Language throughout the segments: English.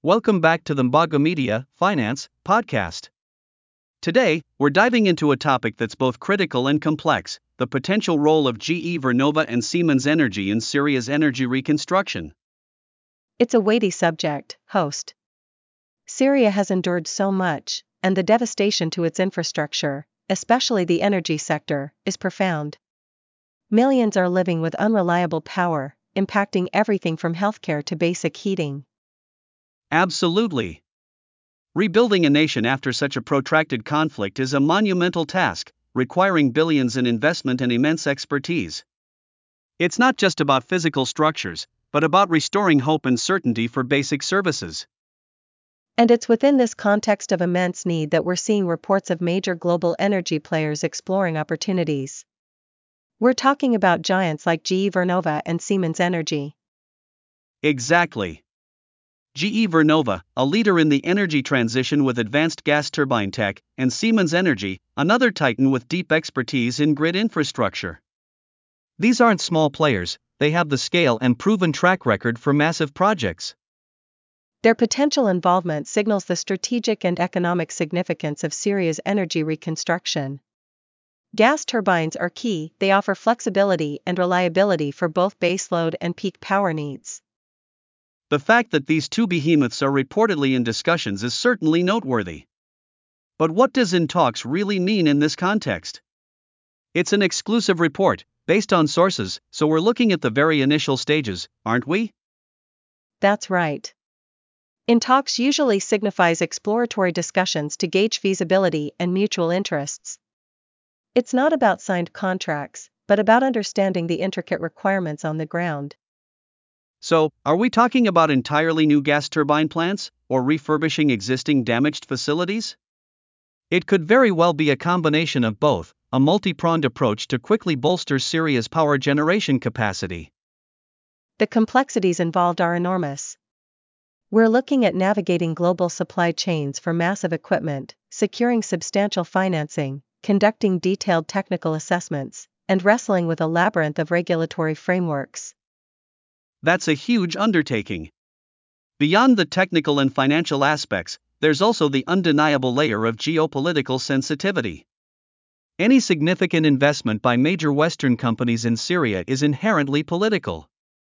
Welcome back to the Mbago Media Finance Podcast. Today, we're diving into a topic that's both critical and complex: the potential role of GE Vernova and Siemens Energy in Syria's energy reconstruction. It's a weighty subject, host. Syria has endured so much, and the devastation to its infrastructure, especially the energy sector, is profound. Millions are living with unreliable power, impacting everything from healthcare to basic heating. Absolutely. Rebuilding a nation after such a protracted conflict is a monumental task, requiring billions in investment and immense expertise. It's not just about physical structures, but about restoring hope and certainty for basic services. And it's within this context of immense need that we're seeing reports of major global energy players exploring opportunities. We're talking about giants like GE Vernova and Siemens Energy. Exactly. GE Vernova, a leader in the energy transition with advanced gas turbine tech, and Siemens Energy, another titan with deep expertise in grid infrastructure. These aren't small players, they have the scale and proven track record for massive projects. Their potential involvement signals the strategic and economic significance of Syria's energy reconstruction. Gas turbines are key, they offer flexibility and reliability for both baseload and peak power needs. The fact that these two behemoths are reportedly in discussions is certainly noteworthy. But what does "in talks" really mean in this context? It's an exclusive report, based on sources, so we're looking at the very initial stages, aren't we? That's right. In talks usually signifies exploratory discussions to gauge feasibility and mutual interests. It's not about signed contracts, but about understanding the intricate requirements on the ground. So, are we talking about entirely new gas turbine plants, or refurbishing existing damaged facilities? It could very well be a combination of both, a multi-pronged approach to quickly bolster Syria's power generation capacity. The complexities involved are enormous. We're looking at navigating global supply chains for massive equipment, securing substantial financing, conducting detailed technical assessments, and wrestling with a labyrinth of regulatory frameworks. That's a huge undertaking. Beyond the technical and financial aspects, there's also the undeniable layer of geopolitical sensitivity. Any significant investment by major Western companies in Syria is inherently political.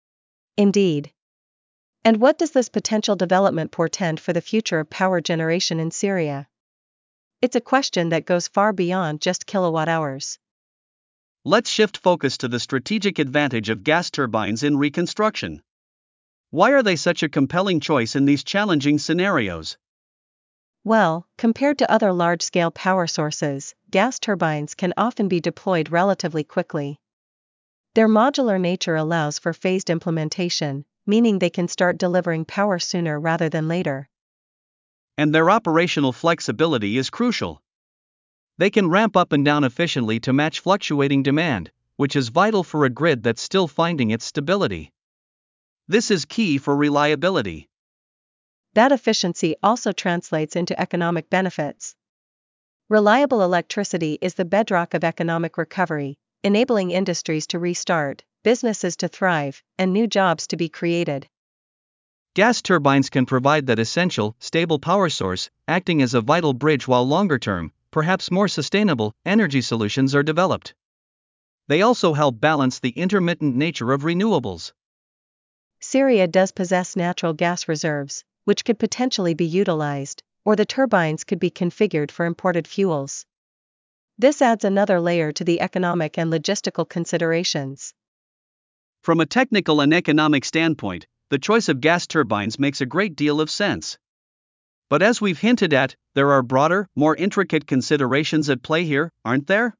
Indeed. And what does this potential development portend for the future of power generation in Syria? It's a question that goes far beyond just kilowatt hours. Let's shift focus to the strategic advantage of gas turbines in reconstruction. Why are they such a compelling choice in these challenging scenarios? Well, compared to other large-scale power sources, gas turbines can often be deployed relatively quickly. Their modular nature allows for phased implementation, meaning they can start delivering power sooner rather than later. And their operational flexibility is crucial. They can ramp up and down efficiently to match fluctuating demand, which is vital for a grid that's still finding its stability. This is key for reliability. That efficiency also translates into economic benefits. Reliable electricity is the bedrock of economic recovery, enabling industries to restart, businesses to thrive, and new jobs to be created. Gas turbines can provide that essential, stable power source, acting as a vital bridge while longer-term, perhaps more sustainable, energy solutions are developed. They also help balance the intermittent nature of renewables. Syria does possess natural gas reserves, which could potentially be utilized, or the turbines could be configured for imported fuels. This adds another layer to the economic and logistical considerations. From a technical and economic standpoint, the choice of gas turbines makes a great deal of sense. But as we've hinted at, there are broader, more intricate considerations at play here, aren't there?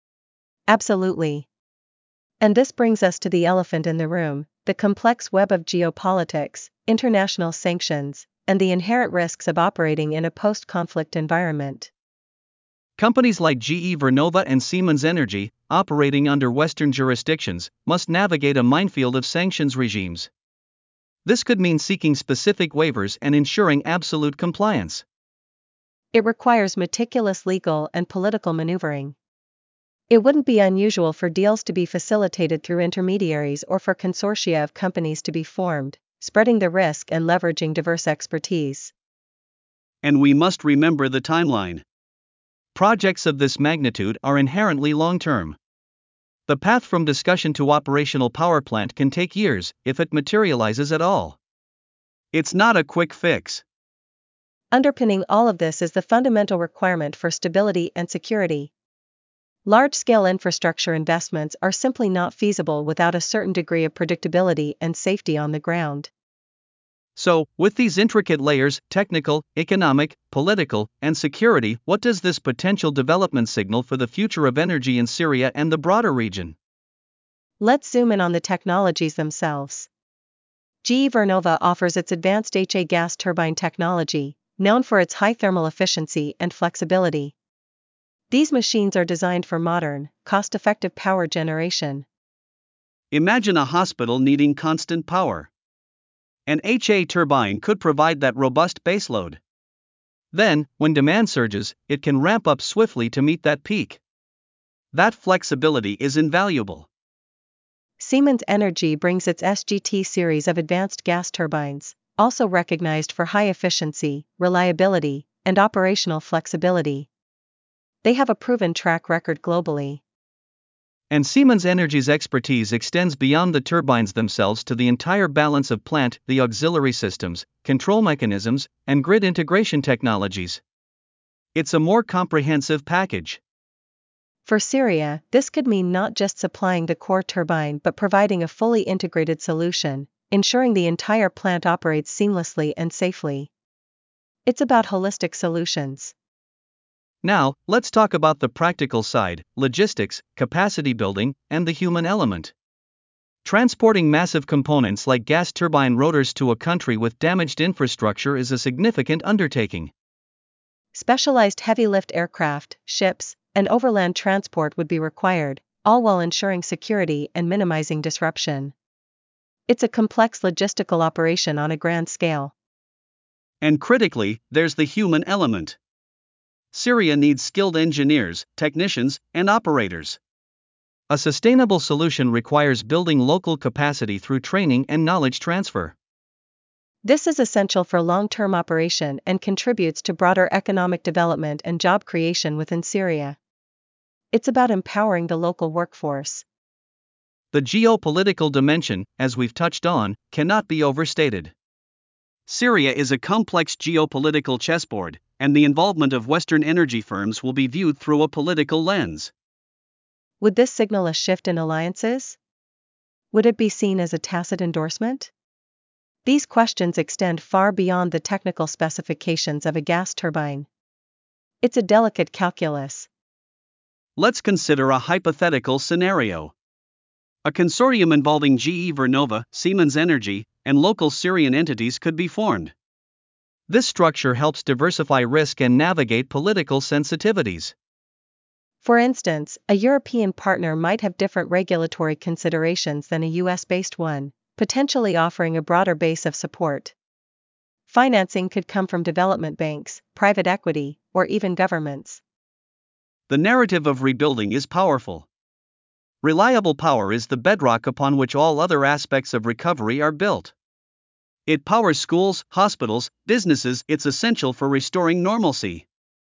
Absolutely. And this brings us to the elephant in the room: the complex web of geopolitics, international sanctions, and the inherent risks of operating in a post-conflict environment. Companies like GE Vernova and Siemens Energy, operating under Western jurisdictions, must navigate a minefield of sanctions regimes. This could mean seeking specific waivers and ensuring absolute compliance. It requires meticulous legal and political maneuvering. It wouldn't be unusual for deals to be facilitated through intermediaries or for consortia of companies to be formed, spreading the risk and leveraging diverse expertise. And we must remember the timeline. Projects of this magnitude are inherently long-term. The path from discussion to operational power plant can take years, if it materializes at all. It's not a quick fix. Underpinning all of this is the fundamental requirement for stability and security. Large-scale infrastructure investments are simply not feasible without a certain degree of predictability and safety on the ground. So, with these intricate layers, technical, economic, political, and security, what does this potential development signal for the future of energy in Syria and the broader region? Let's zoom in on the technologies themselves. GE Vernova offers its advanced HA gas turbine technology, known for its high thermal efficiency and flexibility. These machines are designed for modern, cost-effective power generation. Imagine a hospital needing constant power. An HA turbine could provide that robust baseload. Then, when demand surges, it can ramp up swiftly to meet that peak. That flexibility is invaluable. Siemens Energy brings its SGT series of advanced gas turbines, also recognized for high efficiency, reliability, and operational flexibility. They have a proven track record globally. And Siemens Energy's expertise extends beyond the turbines themselves to the entire balance of plant, the auxiliary systems, control mechanisms, and grid integration technologies. It's a more comprehensive package. For Syria, this could mean not just supplying the core turbine but providing a fully integrated solution, ensuring the entire plant operates seamlessly and safely. It's about holistic solutions. Now, let's talk about the practical side: logistics, capacity building, and the human element. Transporting massive components like gas turbine rotors to a country with damaged infrastructure is a significant undertaking. Specialized heavy-lift aircraft, ships, and overland transport would be required, all while ensuring security and minimizing disruption. It's a complex logistical operation on a grand scale. And critically, there's the human element. Syria needs skilled engineers, technicians, and operators. A sustainable solution requires building local capacity through training and knowledge transfer. This is essential for long-term operation and contributes to broader economic development and job creation within Syria. It's about empowering the local workforce. The geopolitical dimension, as we've touched on, cannot be overstated. Syria is a complex geopolitical chessboard, and the involvement of Western energy firms will be viewed through a political lens. Would this signal a shift in alliances? Would it be seen as a tacit endorsement? These questions extend far beyond the technical specifications of a gas turbine. It's a delicate calculus. Let's consider a hypothetical scenario. A consortium involving GE Vernova, Siemens Energy, and local Syrian entities could be formed. This structure helps diversify risk and navigate political sensitivities. For instance, a European partner might have different regulatory considerations than a US-based one, potentially offering a broader base of support. Financing could come from development banks, private equity, or even governments. The narrative of rebuilding is powerful. Reliable power is the bedrock upon which all other aspects of recovery are built. It powers schools, hospitals, businesses. It's essential for restoring normalcy.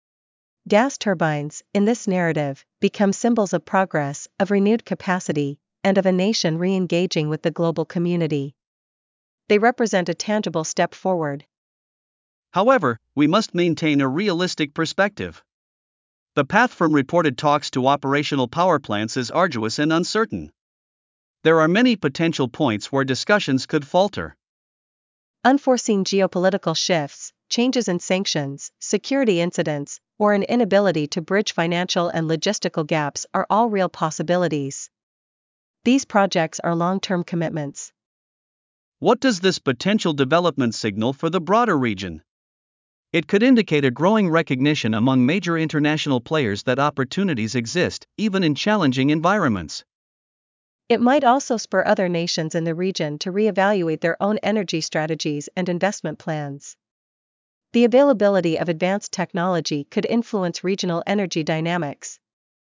Gas turbines, in this narrative, become symbols of progress, of renewed capacity, and of a nation re-engaging with the global community. They represent a tangible step forward. However, we must maintain a realistic perspective. The path from reported talks to operational power plants is arduous and uncertain. There are many potential points where discussions could falter. Unforeseen geopolitical shifts, changes in sanctions, security incidents, or an inability to bridge financial and logistical gaps are all real possibilities. These projects are long-term commitments. What does this potential development signal for the broader region? It could indicate a growing recognition among major international players that opportunities exist, even in challenging environments. It might also spur other nations in the region to reevaluate their own energy strategies and investment plans. The availability of advanced technology could influence regional energy dynamics.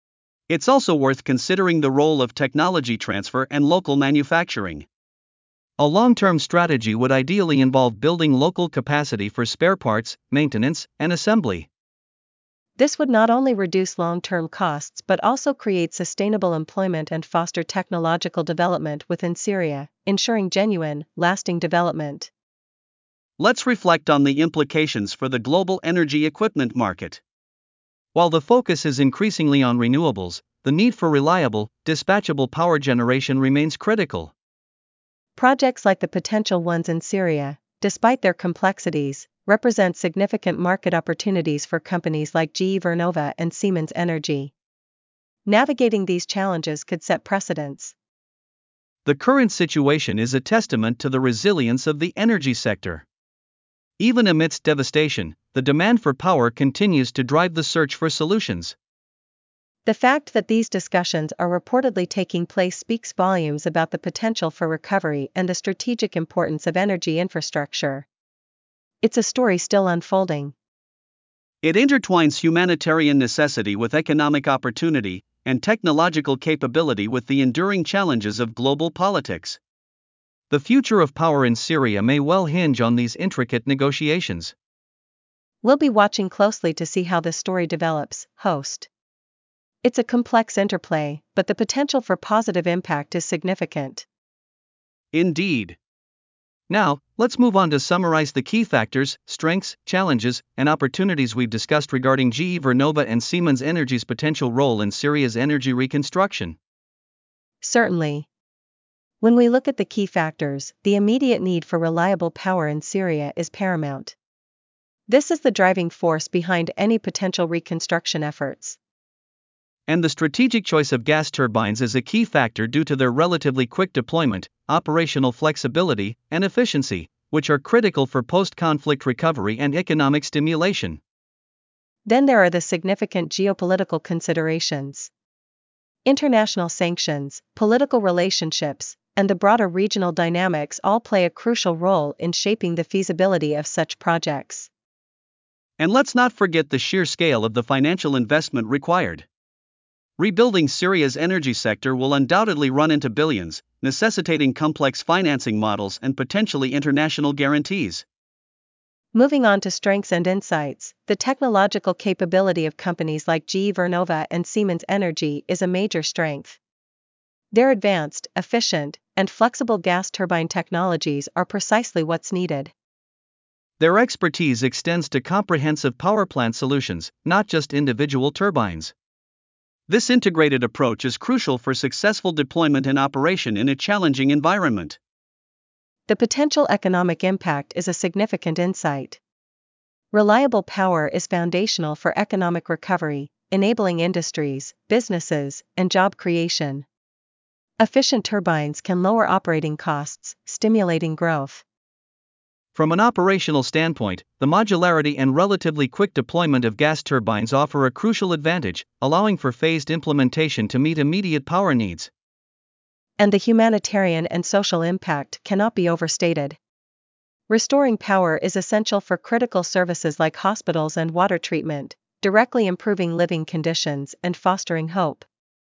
It's also worth considering the role of technology transfer and local manufacturing. A long-term strategy would ideally involve building local capacity for spare parts, maintenance, and assembly. This would not only reduce long-term costs but also create sustainable employment and foster technological development within Syria, ensuring genuine, lasting development. Let's reflect on the implications for the global energy equipment market. While the focus is increasingly on renewables, the need for reliable, dispatchable power generation remains critical. Projects like the potential ones in Syria, despite their complexities, represent significant market opportunities for companies like GE Vernova and Siemens Energy. Navigating these challenges could set precedents. The current situation is a testament to the resilience of the energy sector. Even amidst devastation, the demand for power continues to drive the search for solutions. The fact that these discussions are reportedly taking place speaks volumes about the potential for recovery and the strategic importance of energy infrastructure. It's a story still unfolding. It intertwines humanitarian necessity with economic opportunity, and technological capability with the enduring challenges of global politics. The future of power in Syria may well hinge on these intricate negotiations. We'll be watching closely to see how this story develops. Host. It's a complex interplay, but the potential for positive impact is significant. Indeed. Now, let's move on to summarize the key factors, strengths, challenges, and opportunities we've discussed regarding GE Vernova and Siemens Energy's potential role in Syria's energy reconstruction. Certainly. When we look at the key factors, the immediate need for reliable power in Syria is paramount. This is the driving force behind any potential reconstruction efforts. And the strategic choice of gas turbines is a key factor due to their relatively quick deployment, operational flexibility, and efficiency, which are critical for post-conflict recovery and economic stimulation. Then there are the significant geopolitical considerations. International sanctions, political relationships, and the broader regional dynamics all play a crucial role in shaping the feasibility of such projects. And let's not forget the sheer scale of the financial investment required. Rebuilding Syria's energy sector will undoubtedly run into billions, necessitating complex financing models and potentially international guarantees. Moving on to strengths and insights, the technological capability of companies like GE Vernova and Siemens Energy is a major strength. Their advanced, efficient, and flexible gas turbine technologies are precisely what's needed. Their expertise extends to comprehensive power plant solutions, not just individual turbines. This integrated approach is crucial for successful deployment and operation in a challenging environment. The potential economic impact is a significant insight. Reliable power is foundational for economic recovery, enabling industries, businesses, and job creation. Efficient turbines can lower operating costs, stimulating growth. From an operational standpoint, the modularity and relatively quick deployment of gas turbines offer a crucial advantage, allowing for phased implementation to meet immediate power needs. And the humanitarian and social impact cannot be overstated. Restoring power is essential for critical services like hospitals and water treatment, directly improving living conditions and fostering hope.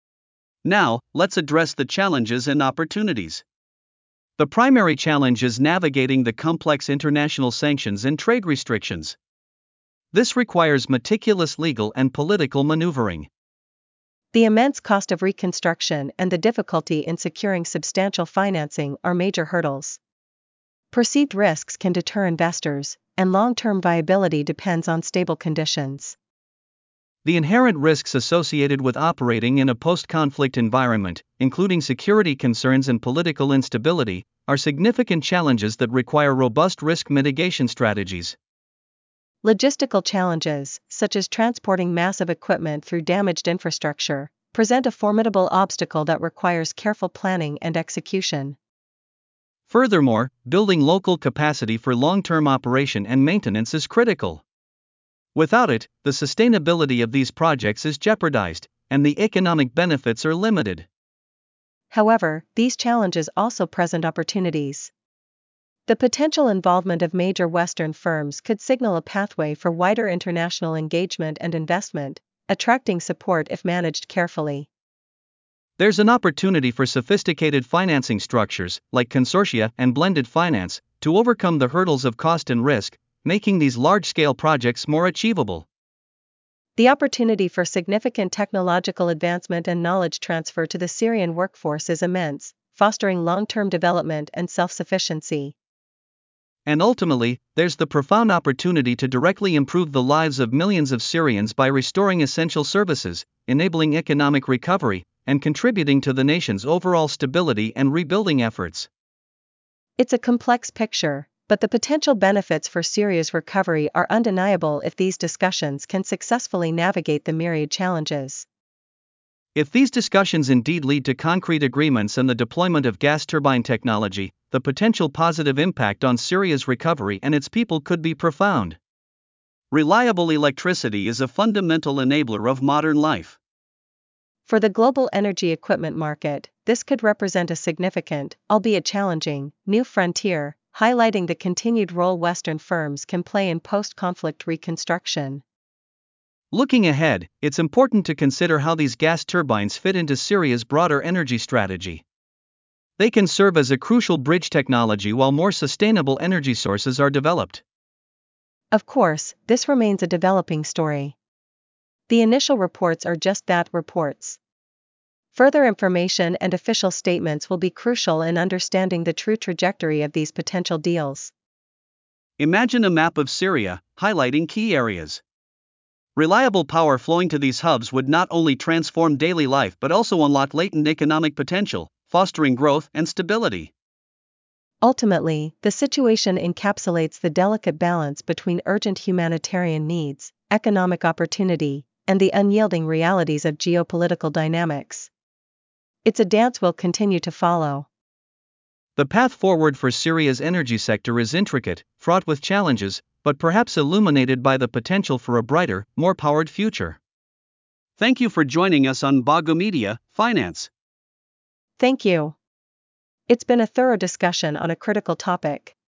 Now, let's address the challenges and opportunities. The primary challenge is navigating the complex international sanctions and trade restrictions. This requires meticulous legal and political maneuvering. The immense cost of reconstruction and the difficulty in securing substantial financing are major hurdles. Perceived risks can deter investors, and long-term viability depends on stable conditions. The inherent risks associated with operating in a post-conflict environment, including security concerns and political instability, are significant challenges that require robust risk mitigation strategies. Logistical challenges, such as transporting massive equipment through damaged infrastructure, present a formidable obstacle that requires careful planning and execution. Furthermore, building local capacity for long-term operation and maintenance is critical. Without it, the sustainability of these projects is jeopardized, and the economic benefits are limited. However, these challenges also present opportunities. The potential involvement of major Western firms could signal a pathway for wider international engagement and investment, attracting support if managed carefully. There's an opportunity for sophisticated financing structures, like consortia and blended finance, to overcome the hurdles of cost and risk, making these large-scale projects more achievable. The opportunity for significant technological advancement and knowledge transfer to the Syrian workforce is immense, fostering long-term development and self-sufficiency. And ultimately, there's the profound opportunity to directly improve the lives of millions of Syrians by restoring essential services, enabling economic recovery, and contributing to the nation's overall stability and rebuilding efforts. It's a complex picture, but the potential benefits for Syria's recovery are undeniable if these discussions can successfully navigate the myriad challenges. If these discussions indeed lead to concrete agreements and the deployment of gas turbine technology, the potential positive impact on Syria's recovery and its people could be profound. Reliable electricity is a fundamental enabler of modern life. For the global energy equipment market, this could represent a significant, albeit challenging, new frontier, highlighting the continued role Western firms can play in post-conflict reconstruction. Looking ahead, it's important to consider how these gas turbines fit into Syria's broader energy strategy. They can serve as a crucial bridge technology while more sustainable energy sources are developed. Of course, this remains a developing story. The initial reports are just that, reports. Further information and official statements will be crucial in understanding the true trajectory of these potential deals. Imagine a map of Syria, highlighting key areas. Reliable power flowing to these hubs would not only transform daily life but also unlock latent economic potential, fostering growth and stability. Ultimately, the situation encapsulates the delicate balance between urgent humanitarian needs, economic opportunity, and the unyielding realities of geopolitical dynamics. It's a dance we'll continue to follow. The path forward for Syria's energy sector is intricate, fraught with challenges, but perhaps illuminated by the potential for a brighter, more powered future. Thank you for joining us on Bago Media Finance. Thank you. It's been a thorough discussion on a critical topic.